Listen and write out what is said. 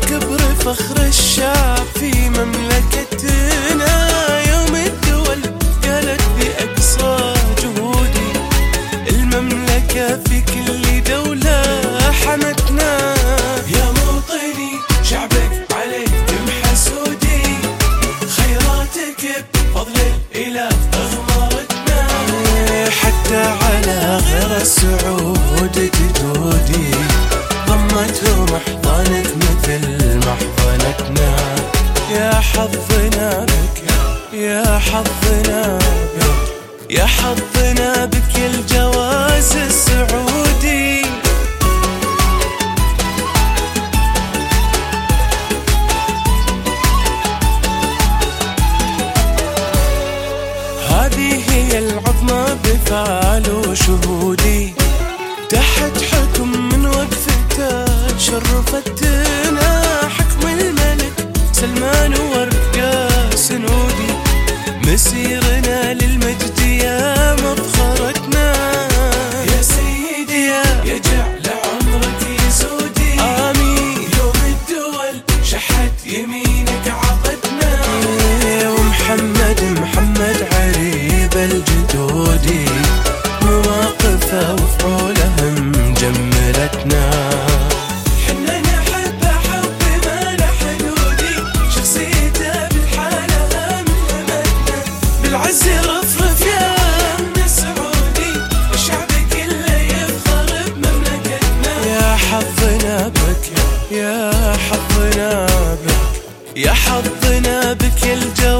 كبر فخر الشعب في مملكتنا. يوم الدول قالت بأقصى جهودي، المملكة في كل دولة حمتنا. يا موطني شعبك عليكم حسودي، خيراتك بفضل الإله أغمرتنا. حتى على غير السعود جدودي، ضمتهم أحضانك مثل محضنتنا. يا حظنا بك، يا حظنا بك، يا حظنا بك الجواز السعودي. هذه هي العظمى بفعل وشهودي، تحت حكم من وقفته شرفتنا. حكم الملك سلمان وارقى سنودي، مسيرنا للمجد يا مفخرتنا. يا سيدي يا جعل عمرك يسودي، آمين. يوم الدول شحت يمينك عقدنا. ومحمد عريب الجدودي، مواقفه وفعولهم جملتنا. حنا نحبه حب ما له حدودي، شخصيته بالحالة ملهمتنا. بالعز رفرف يا أمن السعودي، الشعب كله يفخر بمملكتنا. يا حظنا بك، يا حظنا بك، يا حظنا بك الجو